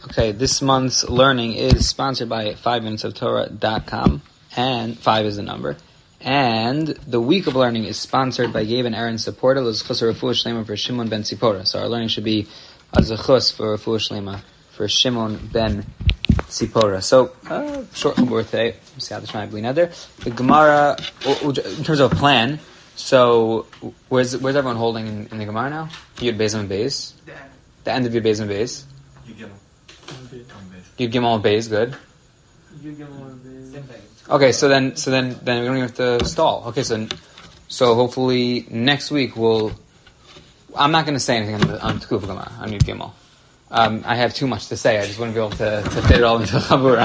Okay, this month's learning is sponsored by 5minutesoftorah.com, and 5 is the number. And the week of learning is sponsored by Gabe and Aaron Supporta, L'Zechus Refuah Shlema for Shimon ben Tzipora. So our learning should be a Zechus for Refuah Shlema for Shimon ben Tzipora. So, short chabur today. See how the Shemai Bli Neder. The Gemara, in terms of a plan, so where's everyone holding in the Gemara now? Yud Beis and Beis. The end of Yud Beis and Beis. Yud Gimel and Beis, good. Okay, so then we don't even have to stall. Okay, so hopefully next week I'm not going to say anything on Tekufa Gemara, on Yud Gimel. I have too much to say. I just wouldn't be able to fit it all into a chabura.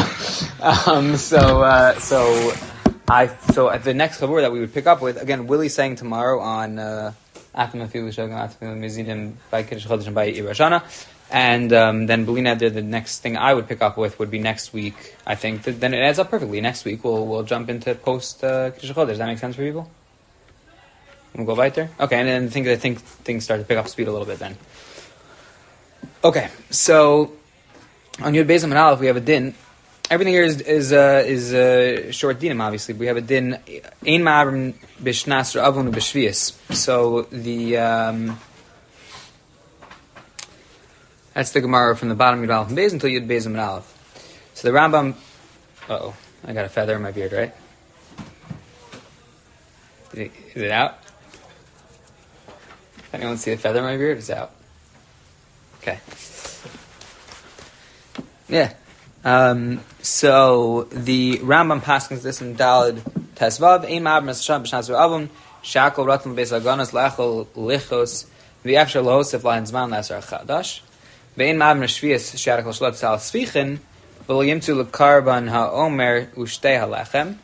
So at the next chabura that we would pick up with, again, Willie's saying tomorrow on Atam Afilu Shogam Atam Mizidim by Kiddush Chodesh and by Irashana. And then Bli Neder, the next thing I would pick up with would be next week. I think then it adds up perfectly. Next week we'll jump into post Kiddush Chodesh. Does that make sense for people? We'll go right there. Okay, and then I think things start to pick up speed a little bit then. Okay, so on Yud Beis and Aleph we have a din. Everything here is short dinim. Obviously, we have a din. Ein ma'abrim b'shnas ra'avon u'b'shvius. So that's the Gemara from the bottom of Yud Aleph and Beis until Yud Beis and Aleph. So the Rambam... I got a feather in my beard, right? Is it out? Anyone see a feather in my beard? It's out. Okay. Yeah. So the Rambam paskins this in Daled Tesvav. Ein ma'abrim b'shnas ra'avon shakol ratzon b'beis haganos la'achol lichos v'yafshar lohosef lahen zman la'asar chadash. Ve'in ma'abrim shvius shadakol shlot sal sfichin v'lo yimtu l'karban ha'omer u'shtei ha'lechem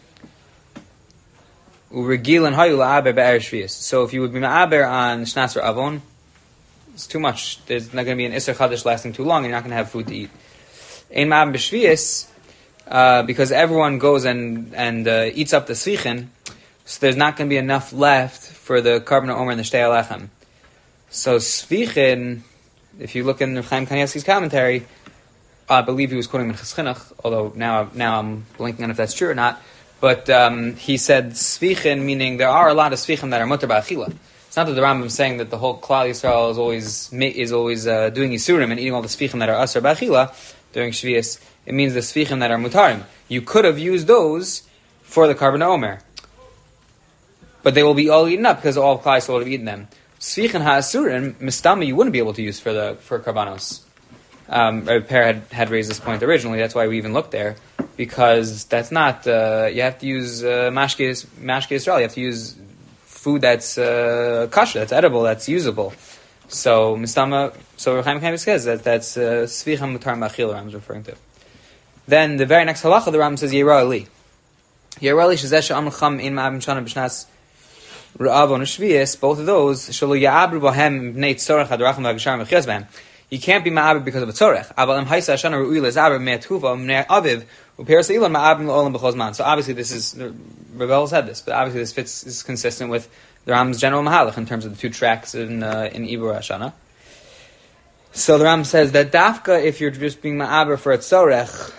u'regilan hayu la'aber be'er shvius. So if you would be ma'aber on shnas ra'avon, it's too much. There's not going to be an Isser Chadash lasting too long, and you're not going to have food to eat. Ein ma'abrim b'shvius, because everyone goes and eats up the sfichin, so there's not going to be enough left for the karban ha'omer and the shtei ha'lechem. So sfichin, if you look in Chaim Kanievsky's commentary, I believe he was quoting Minchas Chinuch, although now I'm blinking on if that's true or not. But he said sfichin, meaning there are a lot of sfichin that are mutar ba'achila. It's not that the Rambam is saying that the whole Klal Yisrael is always doing Yisurim and eating all the sfichin that are asar ba'achila during Shvius. It means the sfichin that are mutarim. You could have used those for the karban ha'omer, but they will be all eaten up because all Klal Yisrael would have eaten them. Sfichin ha'asurim, mistama, you wouldn't be able to use for karbanos. Rabbi Per had raised this point originally. That's why we even looked there, because that's not. You have to use mashke Yisrael. You have to use food that's kosher, that's edible, that's usable. So mistama. So Chaim Kanievsky says that's sfichin mutar ma'achil. Rambam's referring to. Then the very next halacha, the Rambam says Yera Ali. Yera Ali shezesh amr cham in ma'abim shana b'shnas Ra'avon Shvius, both of those, Shalu Ya'abru Bahem Bnei Tzorech Hadarachim V'Agashar Mechias Bahem. You can't be Ma'abir because of a Tzorech. Aval Haisa Shana Ru'ui Lezaber Me'atuva Mnei Aviv U'Peres Elon Ma'abim L'Olam B'Chozman. So obviously this is, Rebel said this, but obviously this is consistent with the Rambam's general Mahalach in terms of the two tracks in Ibur Hashana. So the Rambam says that Dafka, if you're just being Ma'abir for a Tzorech,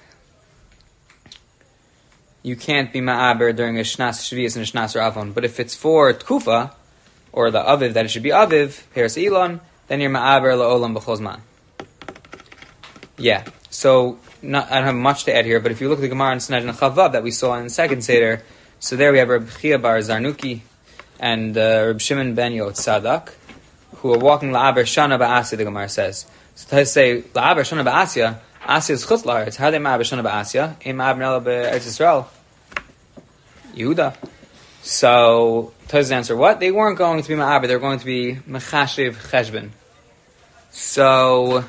you can't be ma'aber during a shnas shvius and a shnas ra'avon. But if it's for tkufa, or the aviv, that it should be aviv, peres elon, then you're ma'aber la'olam b'chozman. Yeah, so I don't have much to add here, but if you look at the Gemara in Sanhedrin Chavav that we saw in the second Seder, so there we have Reb Chia bar Zarnuki and Reb Shimon ben Yotzadak, who are walking la'aber shana ba'asya, the Gemara says. So to say la'aber shana ba'asya, Asya is chutz la'aretz. How are they ma'aber shana ba'asya? Ein ma'aber nela be'eretz Yisrael. Yehuda. So, Taz answer, what? They weren't going to be ma'aber, they were going to be mechashiv cheshbon. So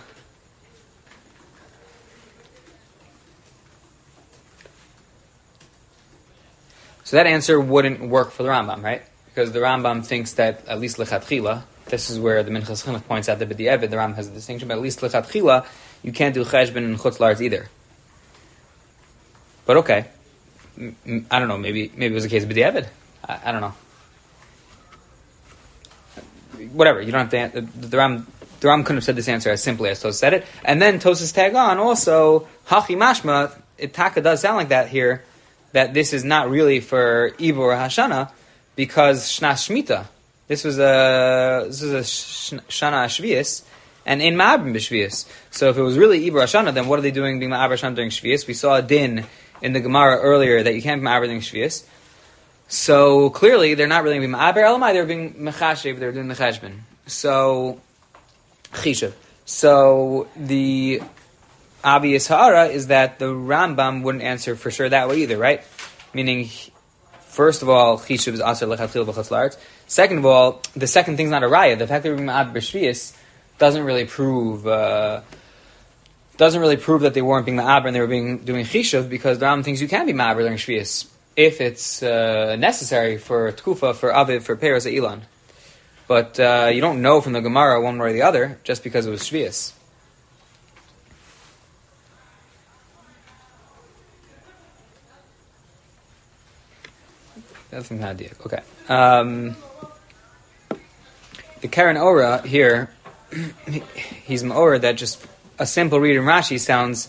that answer wouldn't work for the Rambam, right? Because the Rambam thinks that, at least lechatchila, this is where the Minchas Chinuch points out that b'di'evid, the Rambam has a distinction, but at least lechatchila, you can't do cheshbon and chutz la'aretz either. But okay. I don't know, maybe it was a case of b'di'evid. I don't know. Whatever, you don't have to... The Rambam The Ram couldn't have said this answer as simply as Tosas said it. And then Tosas tag on also, Hachi Mashma, Taka does sound like that here, that this is not really for Ibur or Hashana, because Shnas Shmita. This is a Shana Shvius, and in Ma'abrim B'Shvius. So if it was really Ibur Hashana, then what are they doing being Ma'abr Hashana during Shvius? We saw a din in the Gemara earlier that you can't be Ma'abr during Shvius. So clearly they're not really being Ma'abr Elamai, they're being Mechashev, they're doing the Cheshbon. So, Chishav. So the obvious ha'ara is that the Rambam wouldn't answer for sure that way either, right? Meaning, first of all, Chishav is Aser Lechatchil B'Chutz La'aretz. Second of all, the second thing's not a raya. The fact that we're being Ma'abr B'Shvius doesn't really prove that they weren't being Ma'abr and they were doing Chishav, because the Rambam thinks you can be Ma'abr during Shvius if it's necessary for Tkufa, for Aviv, for Peres Ilan. But you don't know from the Gemara one way or the other just because it was Shvius. That's from Hadiak. Okay. The Karen Ora here, he's an Ora that just a simple read in Rashi sounds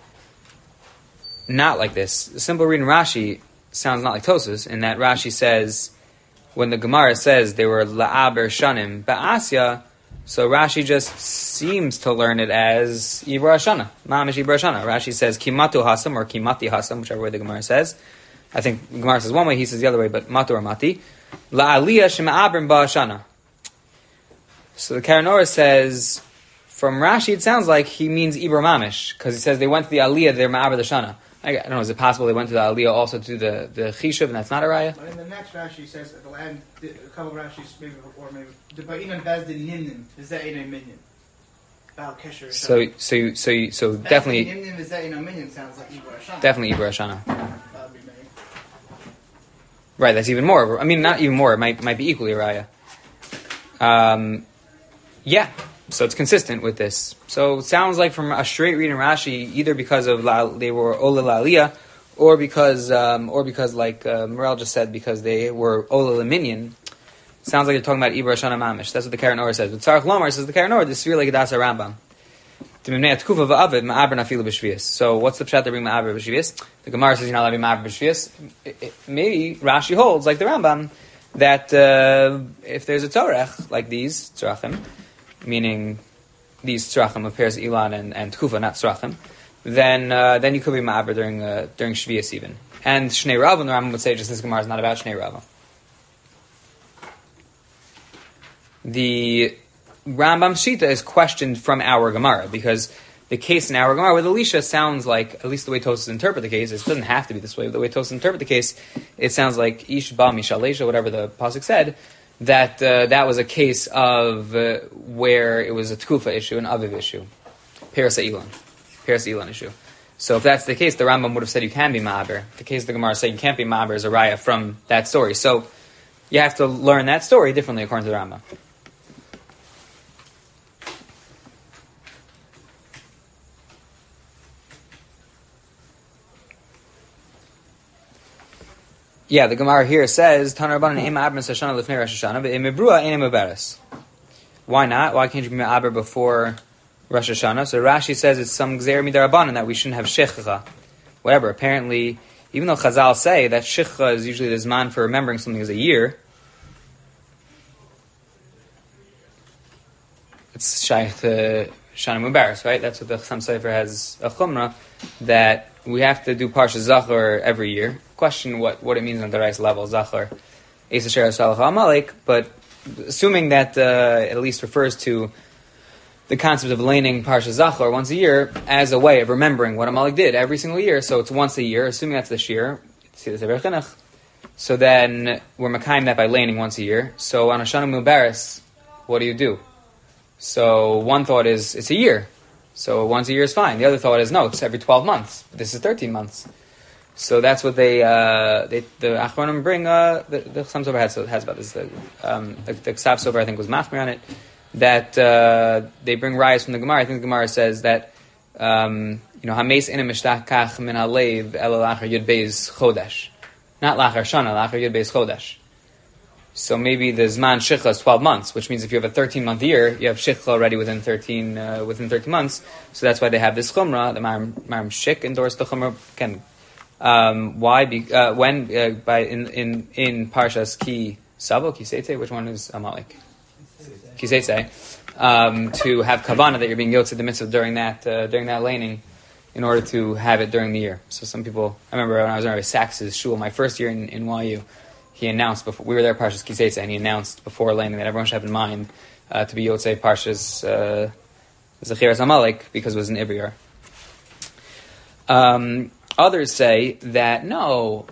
not like this. A simple read in Rashi sounds not like Tosas, in that Rashi says, when the Gemara says they were la'aber shanim ba'asya, so Rashi just seems to learn it as Ibur Hashana, ma'amish Ibur Hashana. Rashi says kimatu hasam or kimati hasam, whichever way the Gemara says. I think the Gemara says one way, he says the other way, but matu or mati. La'aliyah shema'abrim ba'ashana. So the Karanora says, from Rashi it sounds like he means Ibur Mamish, because he says they went to the Aliyah, they're ma'aber the Shana. I don't know, is it possible they went to the Aliyah also to the Chishav, and that's not a raya? But in the next Rashi says, at the end, a couple of Rashis, maybe before, maybe, the Ba'inan Bezdin Nimnim, is that in a minion? So definitely, Nimnim is that in a minion sounds like Ibur Hashana. Definitely Ibur Hashana. Right, that's even more. I mean, not even more, it might be equally a raya. Yeah. So it's consistent with this. So it sounds like from a straight read in Rashi, either because of they were Ola La'aliyah, or because like Morel just said, because they were Ola Laminion. Sounds like they're talking about Ibur Hashana Mamish. That's what the Karen Or says. But Tzarech Lomar says the Karen Or, this is really like Adasa Rambam. So what's the pshat they bring Ma'abr B'Shvius? The Gemara says you're not allowed to be Ma'abr B'Shvius. Maybe Rashi holds, like the Rambam, that if there's a Torech, like these Tzarechim, meaning these tzrachim of Peres Ilan and Tkufa, not tzrachim, then you could be ma'aber during Shvius even. And Shnei Rava, the Rambam would say just this Gemara is not about Shnei Rava. The Rambam Shita is questioned from our Gemara, because the case in our Gemara with Elisha sounds like, at least the way Tosas interpret the case, it doesn't have to be this way, but the way Tosas interpret the case, it sounds like Ish Ba Mishalesha, whatever the pasuk said, that was a case of where it was a Tkufa issue, an Aviv issue, Peres Ilan issue. So if that's the case, the Rambam would have said you can be Ma'aber. The case of the Gemara saying you can't be Ma'aber is a raya from that story. So you have to learn that story differently according to the Rambam. Yeah, the Gemara here says, Tanar Rabbanan Ein Ma'aber Sashana Lifnei Rosh Hashanah, but Imibruah Ein Meberes. Why not? Why can't you be Ma'aber before Rosh Hashanah? So Rashi says it's some Gzeir Midarabanan that we shouldn't have Shechcha. Whatever. Apparently, even though Chazal say that Shechcha is usually the Zman for remembering something as a year, it's Shaykh to Shana Mubarak, right? That's what the Chassam Sofer has a Chumrah, that we have to do Parsha Zachor every year. Question what it means on the right level, Zachor, Esa Sher Salach Amalek, but assuming that at least refers to the concept of laning Parsha Zachor once a year as a way of remembering what Amalek did every single year, so it's once a year, assuming that's this year, so then we're Makayim that by laning once a year. So on Hashanah Mubarak, what do? So one thought is it's a year, so once a year is fine. The other thought is no, it's every 12 months. This is 13 months. So that's what the Achronim bring. The Chassam Sofer has about this. The Ksav Sofer I think was machmir on it, that they bring rayas from the Gemara. I think the Gemara says that Hameis ina mishtachkach min halev ela lachar yud beis chodesh, not lachar shana, lachar yud beis chodesh. So maybe the Zman Shicha is 12 months, which means if you have a 13-month year, you have Shicha already within 13 months. So that's why they have this Chumrah. The Maram Shik endorsed the Chumrah. Why? In Parshas Ki Savo, Ki Seitze, which one is Amalek? Ki Seitze. To have Kavanah that you're being Yotze the mitzvah during that laning, in order to have it during the year. So some people, I remember when I was in Rabbi Sachs's shul, my first year in YU, he announced before we were there Parshas Ki Seitze, and he announced before laning that everyone should have in mind to be Yotze Parshas Zechiras Amalek because it was an Ibriyar. Others say that no,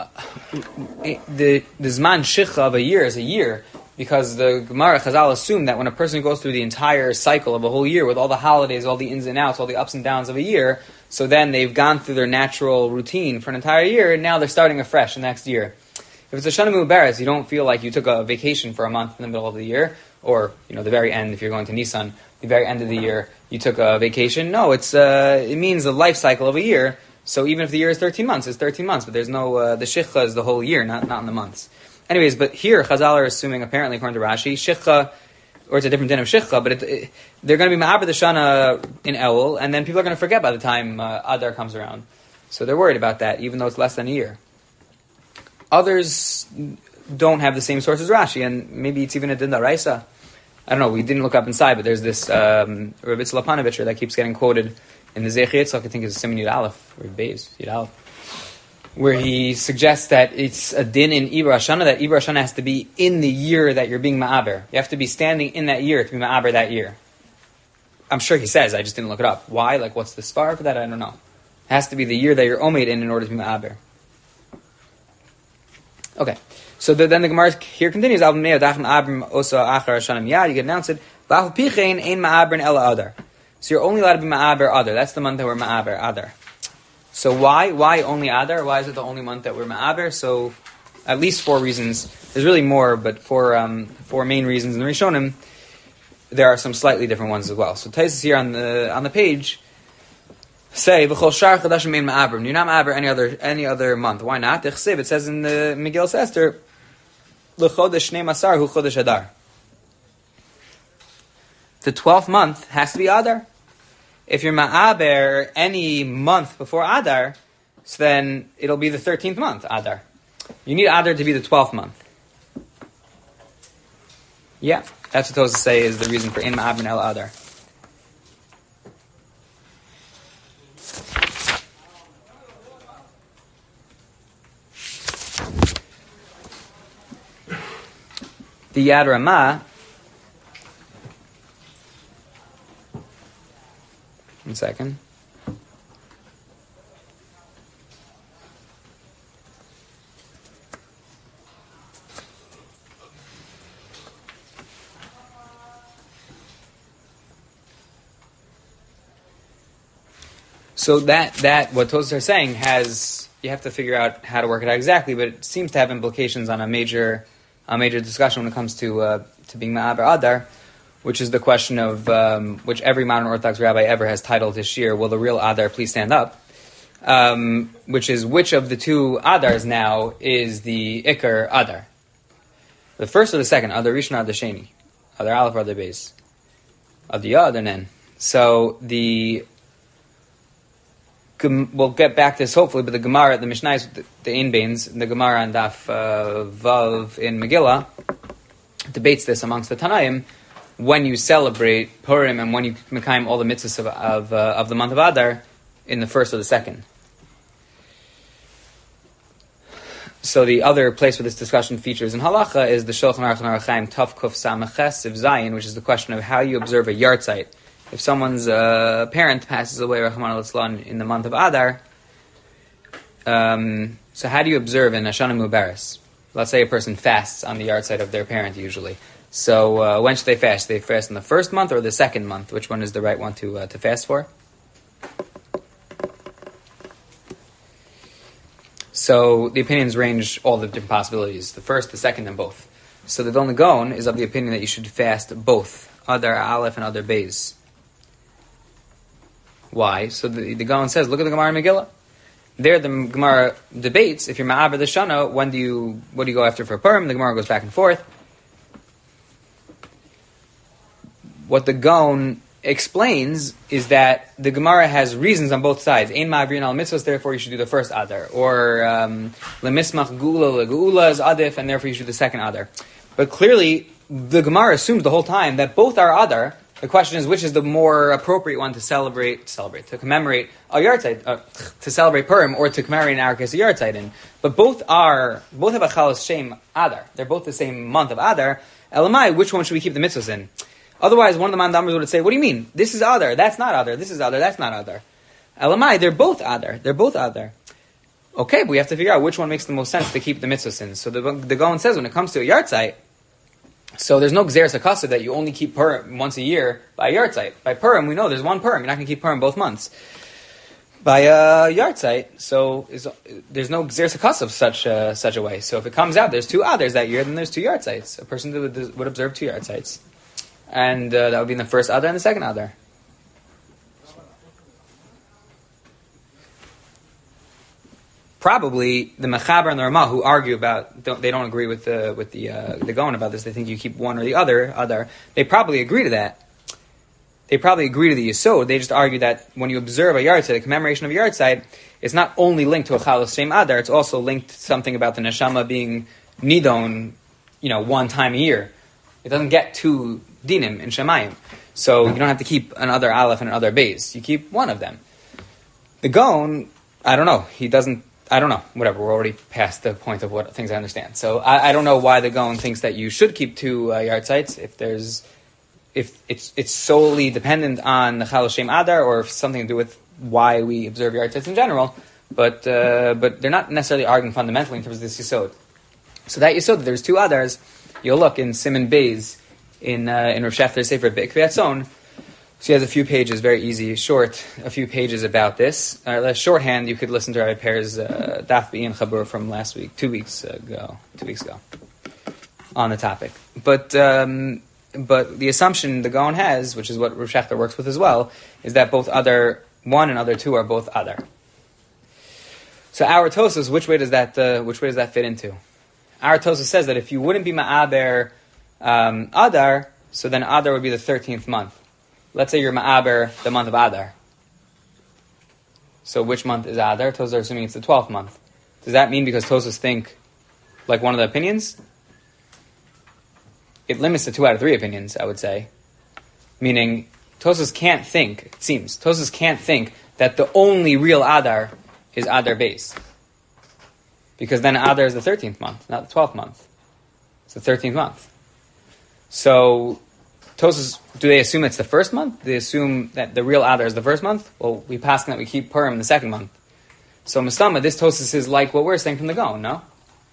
the Zman Shicha of a year is a year, because the Gemara Chazal assumed that when a person goes through the entire cycle of a whole year with all the holidays, all the ins and outs, all the ups and downs of a year, so then they've gone through their natural routine for an entire year, and now they're starting afresh the next year. If it's a Shana Mubarak, you don't feel like you took a vacation for a month in the middle of the year, or the very end, if you're going to Nisan, the very end of the year, you took a vacation. No, it means the life cycle of a year. So even if the year is 13 months, it's 13 months, but there's no, the Shicha is the whole year, not in the months. Anyways, but here, Chazal are assuming, apparently, according to Rashi, Shicha, or it's a different din of Shicha, but they're going to be Ma'aber the Shana in Elul, and then people are going to forget by the time Adar comes around. So they're worried about that, even though it's less than a year. Others don't have the same source as Rashi, and maybe it's even a din daraisa. I don't know, we didn't look up inside, but there's this Rav Yitzchak Panovitcher that keeps getting quoted in the Zechi Yitzchak, I think it's Siman Yud Aleph, or Beis, Yud Aleph, where he suggests that it's a din in Ibra Shana, that Ibra Shana has to be in the year that you're being Ma'aber. You have to be standing in that year to be Ma'aber that year. I'm sure he says, I just didn't look it up. Why? Like, what's the spar for that? I don't know. It has to be the year that you're Omeid in order to be Ma'aber. Okay. So then the Gemara here continues, you get announced it, so you're only allowed to be Ma'aber Adar. That's the month that we're Ma'aber Adar. So why only Adar? Why is it the only month that we're Ma'aber? So at least 4 reasons. There's really more, but 4 main reasons in the Rishonim. There are some slightly different ones as well. So Taisus here on the page say v'chol shar chadashim mein Ma'aber. You're not Ma'aber any other month. Why not? It says in the Megillah Esther, l'chodesh shnei masar hu chodesh Adar. The 12th month has to be Adar. If you're Ma'aber any month before Adar, so then it'll be the 13th month, Adar. You need Adar to be the 12th month. Yeah, that's what Tosafos say is the reason for in Ma'aber El Adar. The Yad Ramah, one second. So that what Tosafos are saying you have to figure out how to work it out exactly, but it seems to have implications on a major discussion when it comes to being Ma'aber Adar, which is the question of which every modern Orthodox rabbi ever has titled his shir, will the real Adar please stand up? Which is, which of the 2 Adars now is the Iker Adar? The first or the second? Adar Rishon or Adar Sheni? Adar Aleph or Adar Beis? Adar Yah, Adar Nen. So we'll get back to this hopefully, but the Gemara, the Mishnah, the Ein Beins, the Gemara on Daf Vav in Megillah, debates this amongst the Tanaim, when you celebrate Purim and when you mekayim all the mitzvahs of the month of Adar in the first or the second. So the other place where this discussion features in Halacha is the Shulchan Aruch Chaim Tav Kuf Samach Siv Zayin, which is the question of how you observe a yahrzeit. If someone's parent passes away, Rahman al-Islam, in the month of Adar, so how do you observe in Shana Mubarak? Let's say a person fasts on the yahrzeit of their parent usually. So when should they fast? They fast in the first month or the second month? Which one is the right one to fast for? So the opinions range all the different possibilities. The first, the second, and both. So the Vilna Gaon is of the opinion that you should fast both, Adar Aleph and Adar Beis. Why? So the Gaon says, look at the Gemara in Megillah. There, the Gemara debates if you're ma'aber the shana, what do you go after for Purim? The Gemara goes back and forth. What the Gaon explains is that the Gemara has reasons on both sides. Ein ma'avrin al mitzvos, therefore you should do the first adar. Or lemismach gula legeula is adif, and therefore you should do the second adar. But clearly, the Gemara assumes the whole time that both are adar. The question is, which is the more appropriate one to to commemorate a Yartzeit, to celebrate Purim, or to commemorate in our case a Yartzeit in. But both have a Chalas Shem Adar. They're both the same month of Adar. Elamai, which one should we keep the mitzvahs in? Otherwise, one of the mandamers would say, what do you mean? This is Adar, that's not Adar. This is Adar, that's not Adar. Elamai, they're both Adar. They're both Adar. Okay, but we have to figure out which one makes the most sense to keep the mitzvahs in. So the Gaon says when it comes to a Yartzeit, so there's no Gzeres HaKasa that you only keep Purim once a year by a Yartzeit. By Purim, we know there's one Purim. You're not going to keep Purim both months. By a Yartzeit, so there's no Gzeres HaKasa of such a way. So if it comes out there's two Adars that year, then there's two Yartzeits. A person would observe two Yartzeits. And that would be in the first Adar and the second Adar. Probably the Mechaber and the Ramah, who argue about, they don't agree with the Gaon about this. They think you keep one or the other Adar. They probably agree to that. They probably agree to the Yesod. They just argue that when you observe a Yartzeit, the commemoration of a Yartzeit, it's not only linked to a Chalas Shem Adar. It's also linked to something about the Neshama being Nidon, one time a year. It doesn't get two dinim in Shemayim, so you don't have to keep another Aleph and another Beis. You keep one of them. The Gaon, I don't know. He doesn't. I don't know. Whatever. We're already past the point of what things I understand. So I don't know why the Gaon thinks that you should keep two Yartzeits if it's solely dependent on the Chal Shem Adar, or if something to do with why we observe Yartzeits in general. But they're not necessarily arguing fundamentally in terms of this Yesod. So that Yesod, that there's two Adars. You'll look in Siman Beis in Rav Shechter's Sefer Be'ikvei Atzon. So he has a few pages, very easy, short, a few pages about this. Shorthand, you could listen to Rabbi Per's Daf B'in Chabur from last week, 2 weeks ago, on the topic. But the assumption the Gaon has, which is what Rav Shechter works with as well, is that both Adar 1 and Adar 2 are both Adar. So our Tosas, which way does that fit into? Our Tosas says that if you wouldn't be Ma'aber Adar, so then Adar would be the 13th month. Let's say you're Ma'aber the month of Adar. So which month is Adar? Tosas are assuming it's the 12th month. Does that mean because Tosas think like one of the opinions? It limits to 2 out of 3 opinions, I would say. Meaning, Tosas can't think that the only real Adar is Adar Beis. Because then Adar is the 13th month, not the 12th month. It's the 13th month. So, Tosas, do they assume it's the first month? They assume that the real Adar is the first month? Well, we pass that we keep Purim the second month. So, Mastama, this Tosas is like what we're saying from the Gaon, no?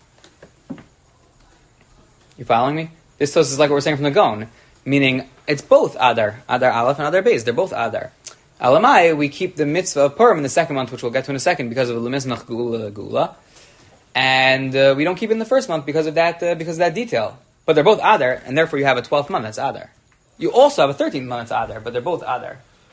You following me? This Tosas is like what we're saying from the Gaon, meaning it's both Adar Aleph and Adar Beis. They're both Adar. Alamai, we keep the mitzvah of Purim in the second month, which we'll get to in a second, because of the Lemizmach Gula, and we don't keep it in the first month because of that detail. But they're both Adar, and therefore you have a 12th month that's Adar. You also have a 13th month that's Adar, but they're both Adar.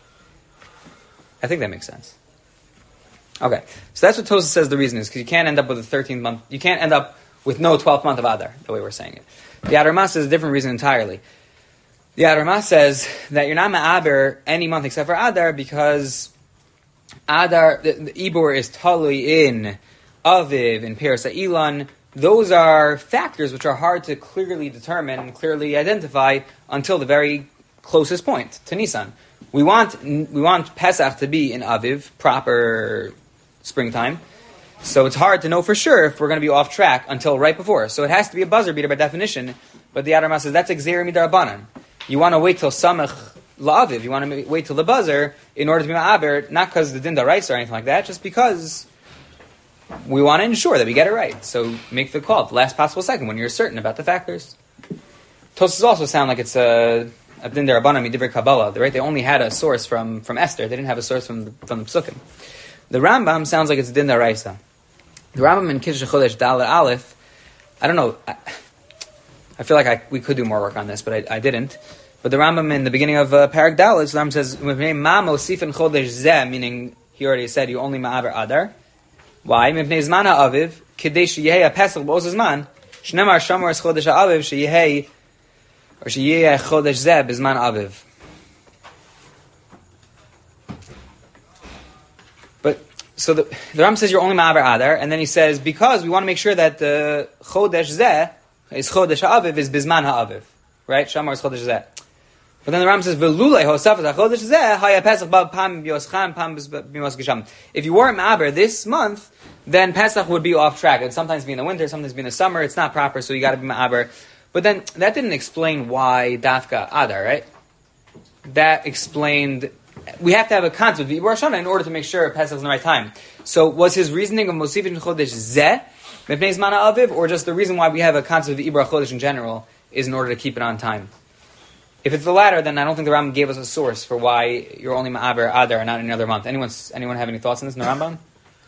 I think that makes sense. Okay, so that's what Tosas says the reason is, because you can't end up with a 13th month, you can't end up with no 12th month of Adar, the way we're saying it. The Adar Mas says a different reason entirely. The Adar Mas says that you're not Ma'aber any month except for Adar, because Adar, the Ibor is totally in Aviv, in Peres Ilan. Those are factors which are hard to clearly determine, clearly identify until the very closest point to Nisan. We want Pesach to be in Aviv, proper springtime. So it's hard to know for sure if we're going to be off track until right before. So it has to be a buzzer beater by definition. But the Adar Mas says that's Gzeira Midarabanan. You want to wait till Samach La'aviv. You want to wait till the buzzer in order to be Ma'aber, not because the Din Daraisa or anything like that, just because we want to ensure that we get it right. So make the call at the last possible second when you're certain about the factors. Tosas also sound like it's a Din Darabanan Midivri Kabbalah. Right? They only had a source from Esther. They didn't have a source from the Psukim. The Rambam sounds like it's Din Daraisa. The Rambam in Kiddush Chodesh Dalet Aleph, I don't know. I feel like we could do more work on this, but I didn't. But the Rambam in the beginning of Parak Dalet, the Rambam says, "Ma mosifin chodesh zeh," meaning he already said you only ma'aber Adar. Why? Mipnei zman ha'aviv, kidei sheyehei ha'pesach b'oz hazman, shnemar shamor es chodesh ha'aviv, sheyehei, or sheyehei chodesh zeh b'zman aviv. But, so the Ram says you're only ma'aber adar, and then he says, because we want to make sure that the chodesh zeh, is chodesh ha'aviv, is b'zman ha'aviv. Right? Shamor is chodesh zeh. But then the Ram says, "Velulei hosafas hachodesh zeh haya pesach ba pam b'yoscham pam b'mos gesham." If you weren't ma'aber this month, then Pesach would be off track. It'd sometimes be in the winter, sometimes be in the summer. It's not proper, so you got to be ma'aber. But then that didn't explain why dafka adar, right? That explained we have to have a concept of Ibur Hashanah in order to make sure Pesach is in the right time. So was his reasoning of Mosifin Chodesh zeh mipnei zman ha'aviv, or just the reason why we have a concept of Ibur Chodesh in general is in order to keep it on time? If it's the latter, then I don't think the Rambam gave us a source for why you're only ma'aber adar and not any other month. Anyone have any thoughts on this in the Rambam?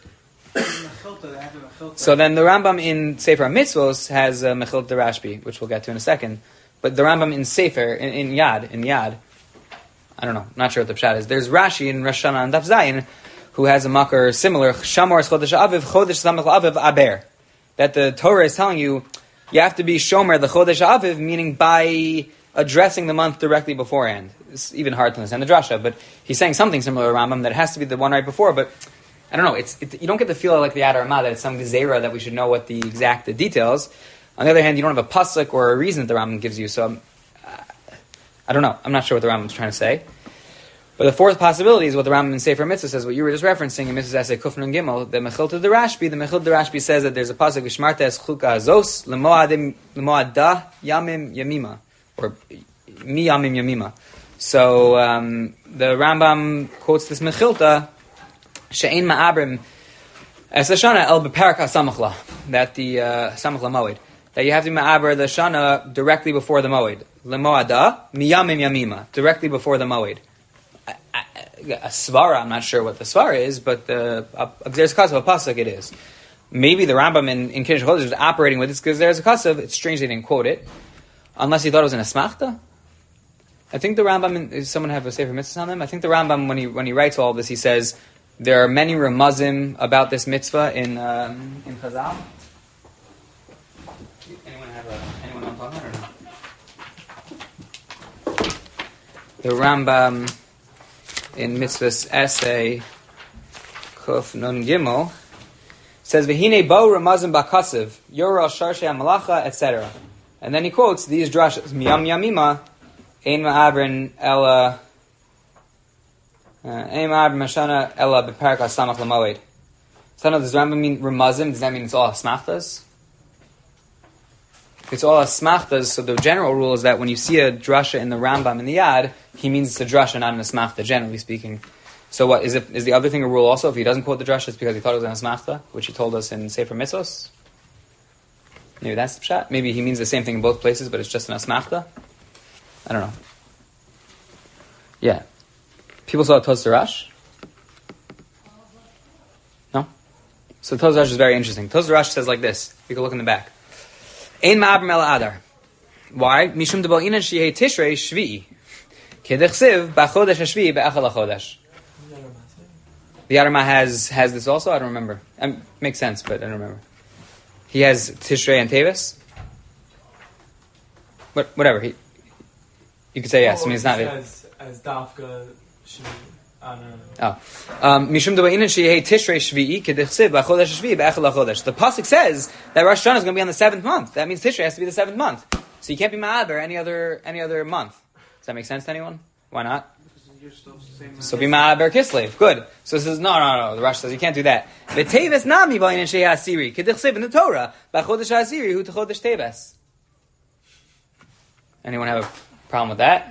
So then the Rambam in Sefer HaMitzvos has Mechilta Rashbi, which we'll get to in a second. But the Rambam in Sefer, in Yad, I don't know, not sure what the pshat is. There's Rashi in Rosh Hashanah and Daf Zayin, who has a makar similar, Shamor es Chodesh Aviv, Chodesh Samach Aviv Aber. That the Torah is telling you have to be Shomer, the Chodesh Aviv, meaning by addressing the month directly beforehand. It's even hard to understand the drasha, but he's saying something similar to Rambam that it has to be the one right before, but I don't know, you don't get the feel like the Adar Ramah that it's some gezerah that we should know what the exact details. On the other hand, you don't have a pasuk or a reason that the Rambam gives you, so I don't know. I'm not sure what the Rambam's trying to say. But the fourth possibility is what the Rambam in Sefer Mitzvah says, what you were just referencing in Mitzvah's essay Kufn and Gimel, the Mechilta the Rashbi says that there's a pasuk, V'shmarta es chuka azos, l'moadah yamim yamima, or mi yamim yamima. So the Rambam quotes this Mechilta, she'ein ma'abrim es Shana el beparak hasamachla, that the samachla moed, that you have to ma'aber the Shana directly before the moed, l'moadah mi yamim yamima, directly before the moed. A svara, I'm not sure what the svara is, but there's a kasav, a pasuk it is. Maybe the Rambam in Kiddush Chodesh is operating with this because there's a kasav. It's strange they didn't quote it, unless he thought it was an asmachta. I think the Rambam, does someone have a Sefer Mitzvah on them? I think the Rambam, when he writes all of this, he says there are many ramazim about this mitzvah in Chazal. Anyone on top or no? The Rambam in Mitzvah's essay, Kuf Nun Gimel, says, V'hine bo ramazim bakasev, Yora Sharshe HaMalacha, etc. And then he quotes these drashas, Miyam Yamima, Ein Ma'abrin Ella, Ein Ma'abrin Mashana Ella Beparak HaSamach L'Moed. So does Rambam mean ramazim? Does that mean it's all asmachtas? It's all asmachtas, so the general rule is that when you see a drasha in the Rambam in the Yad, he means it's a drasha, not an asmachta, generally speaking. So what, is the other thing a rule also? If he doesn't quote the drasha, it's because he thought it was an asmachta, which he told us in Sefer Mitzvos? Maybe that's the pshat? Maybe he means the same thing in both places, but it's just an asmachta? I don't know. Yeah. People saw Toz Darash? No? So Toz Darash is very interesting. Toz Darash says like this. You can look in the back. Ein ma'abrim el adar. Why? Mishum debal inan shehei tishrei shvi'i. Kedechsiv b'chodesh hashvi'i be'echel hachodesh. The Adar has this also? I don't remember. Makes sense, but I don't remember. He has Tishrei and Tevis? Whatever. You could say yes. I mean, it's not it. As Dafka Shvi'i. Mishum Daba'inan Shehei Tishrei Shvi'i Kedechsiv B'Chodesh Shvi'i B'Echel HaChodesh. The pasuk says that Rosh Hashanah is going to be on the 7th month. That means Tishrei has to be the 7th month. So you can't be Ma'aber any other month. Does that make sense to anyone? Why not? So be Ma'aber Kislev. Good. So it says no. The Rosh says you can't do that. The Teves Nami B'Inan Shehei Asiri Kedechsiv in the Torah B'Chodesh Asiri Hu T'Chodesh Teves. Anyone have a problem with that?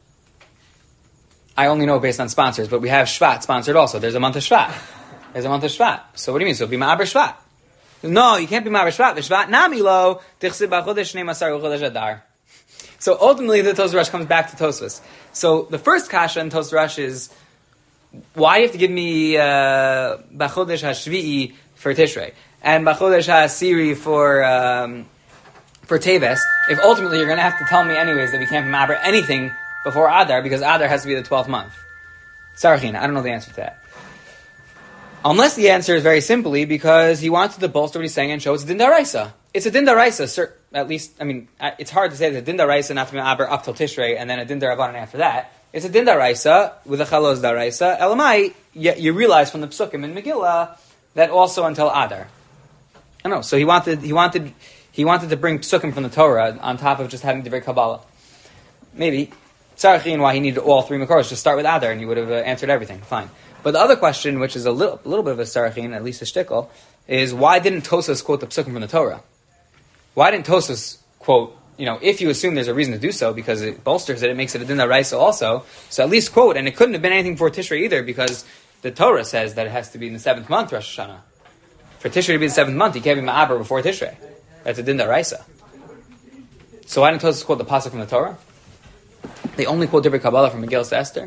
I only know based on sponsors, but we have Shvat sponsored also. There's a month of Shvat. So what do you mean? So be Ma'aber Shvat. No, you can't be Ma'aber Shvat. Shvat Nami Lo Tichsib B'Chodesh Shnei Masar U'Chodesh Adar. So ultimately the Tosfos Rosh comes back to Tosfos. So the first kasha in Tosfos Rosh is, why do you have to give me B'Chodesh HaShvi'i for Tishrei and B'Chodesh HaSiri for Teves, if ultimately you're going to have to tell me anyways that we can't be Ma'aber anything before Adar, because Adar has to be the 12th month. Sarachin, I don't know the answer to that. Unless the answer is very simply because he wanted to bolster what he's saying and show it's a din daraisa. It's a din daraisa, at least, I mean, it's hard to say that a din daraisa not to be aber up till Tishrei and then a din darabanan after that. It's a din daraisa with a chalos daraisa. Elamai, you realize from the psukim in Megillah that also until Adar. I don't know. So he wanted to bring psukim from the Torah on top of just having divrei Kabbalah. Maybe tzarichin why he needed all three makoros. Just start with Adar and you would have answered everything. Fine. But the other question, which is a little bit of a tzarichin, at least a shtickle, is why didn't Tosas quote the psukim from the Torah? Why didn't Tosas quote? If you assume there's a reason to do so because it bolsters it makes it a din daraisa also. So at least quote, and it couldn't have been anything before Tishrei either because the Torah says that it has to be in the 7th month Rosh Hashanah. For Tishrei to be the 7th month, you can't be ma'aber before Tishrei. That's a din daraisa. So why didn't Tosas quote the pasuk from the Torah? They only quote divrei Kabbalah from Megillah to Esther.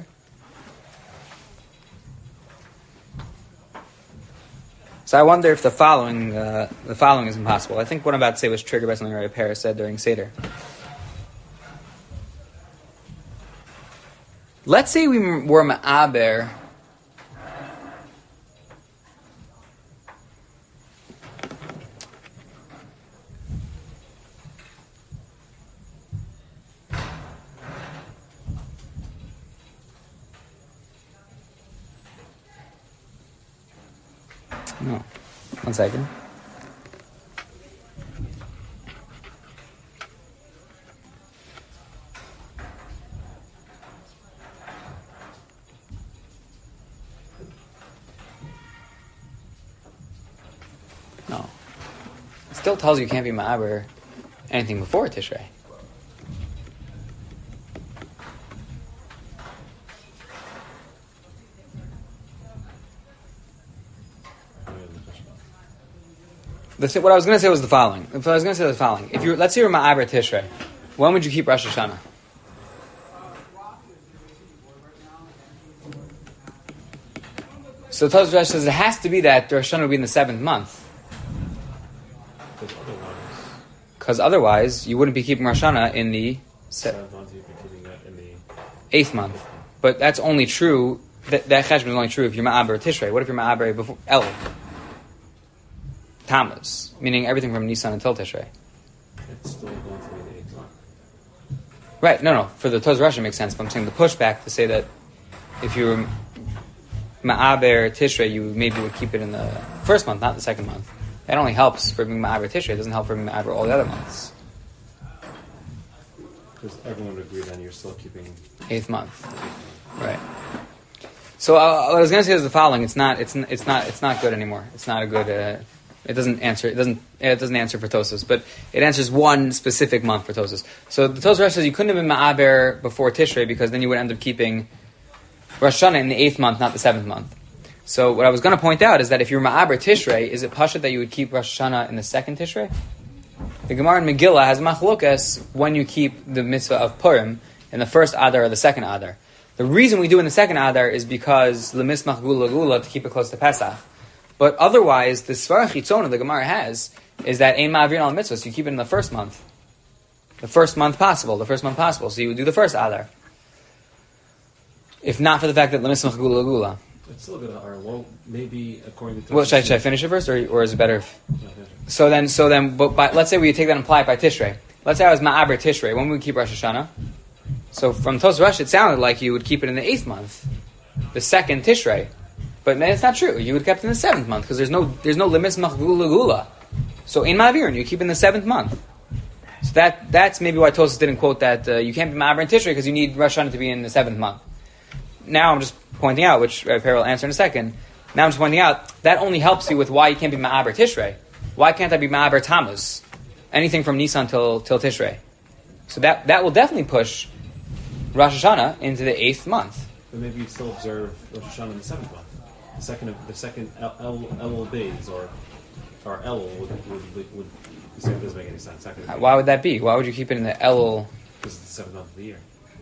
So I wonder if the following is impossible. I think what I'm about to say was triggered by something Rabbi Paris said during Seder. Let's say we were ma'aber. No. 1 second. No. It still tells you can't be ma'aber anything before Tishrei. What I was going to say was the following. Let's say you're ma'aber Tishrei. When would you keep Rosh Hashanah? So Tosfos Rosh says it has to be that Rosh Hashanah would be in the 7th month. Because otherwise, you wouldn't be keeping Rosh Hashanah in the 7th month. You'd be keeping it in the 8th month. But that's only true. That cheshbon is only true if you're ma'aber Tishrei. What if you're ma'aber before El? Tammuz, meaning everything from Nisan until Tishrei. It's still going to be the 8th month. Right, no. For the Tosfos Rosh it makes sense, but I'm saying the pushback to say that if you were ma'aber Tishrei, you maybe would keep it in the 1st month, not the 2nd month. That only helps for being ma'aber Tishrei. It doesn't help for being ma'aber all the other months. Because everyone would agree then you're still keeping 8th month. Right. So what I was going to say is the following: it's not good anymore. It's not a good. It doesn't answer for Tosas, but it answers one specific month for Tosas. So the Tosas says you couldn't have been ma'aber before Tishrei because then you would end up keeping Rosh Hashanah in the 8th month, not the 7th month. So what I was going to point out is that if you're ma'aber Tishrei, is it pashut that you would keep Rosh Hashanah in the 2nd Tishrei? The Gemara in Megillah has machlokas when you keep the mitzvah of Purim in the 1st Adar or the 2nd Adar. The reason we do in the 2nd Adar is because lemismach gula gula to keep it close to Pesach. But otherwise, the svara chitzona the Gemara has is that ein ma'avrin al mitzvahs. You keep it in the 1st month, the 1st month possible. So you would do the 1st Adar, if not for the fact that lemismach gula gula. It's still good. Well, maybe according to. Well, should I finish it first, or is it better? So then, but let's say we take that and apply it by Tishrei. Let's say I was ma'aber Tishrei. When would we keep Rosh Hashanah? So from Tosfos Rosh, it sounded like you would keep it in the 8th month, the 2nd Tishrei. But it's not true. You would have kept it in the 7th month because there's no limis machgula gula. So in ma'avirin, you keep it in the 7th month. So that's maybe why Tosfos didn't quote that you can't be ma'aber in Tishrei because you need Rosh Hashanah to be in the 7th month. Now I'm just pointing out, which Perry will answer in a second. Now I'm just pointing out that only helps you with why you can't be ma'aber Tishrei. Why can't I be ma'aber Tammuz? Anything from Nisan till Tishrei. So that will definitely push Rosh Hashanah into the 8th month. But maybe you still observe Rosh Hashanah in the 7th month. The second Elul days or Elul would say it doesn't make any sense. Why would that be? Why would you keep it in the Elul? Because it's the 7th month of the year.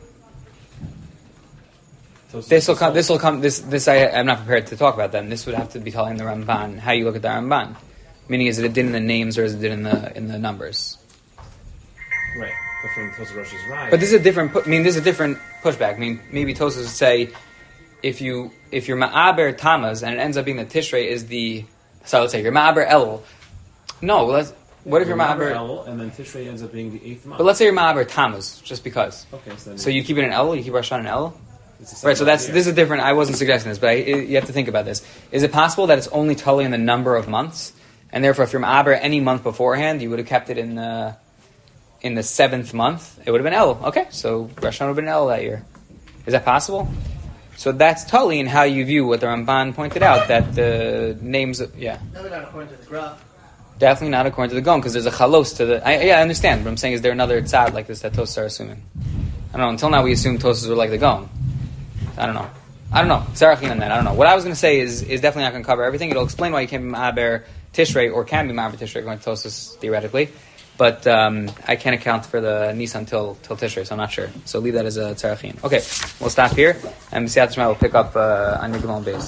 This will come. I'm not prepared to talk about that. And this would have to be telling the Ramban how you look at the Ramban. Meaning, is it a din in the names or is it a din in the numbers? Right. But from Tosfos Rosh's right. But this is a different. This is a different pushback. Maybe Tosfos would say, if you're ma'aber tamas and it ends up being the tishrei is the, so let's say you're ma'aber elul. No, what if you're ma'aber elul and then tishrei ends up being the 8th month? But let's say you're ma'aber tamas, just because. Okay, So you keep it in elul, you keep Rosh Hashanah in elul? it's the same Right, so this idea. is different. I wasn't suggesting this, but you have to think about this. Is it possible that it's only totally in the number of months, and therefore, if you're ma'aber any month beforehand, you would have kept it in the 7th month? It would have been El. Okay, so Rosh Hashanah would have been El that year. Is that possible? So that's totally in how you view what the Ramban pointed out, that the names. No, they're not according to the graph. Definitely not according to the Gaon, because there's a chalos to the. I understand, but I'm saying, is there another tzad like this that Tosas are assuming? I don't know. Until now, we assume Tosas were like the Gaon. I don't know. Tzarachin on that. I don't know. What I was going to say is definitely not going to cover everything. It'll explain why you can't be ma'aber Tishrei or can be ma'aber Tishrei according to Tosas theoretically, but I can't account for the Nisan till Tishrei, so I'm not sure. So leave that as a tzarachin. Okay, we'll stop here, and B'siyat Shema will pick up on Yigdal Beis.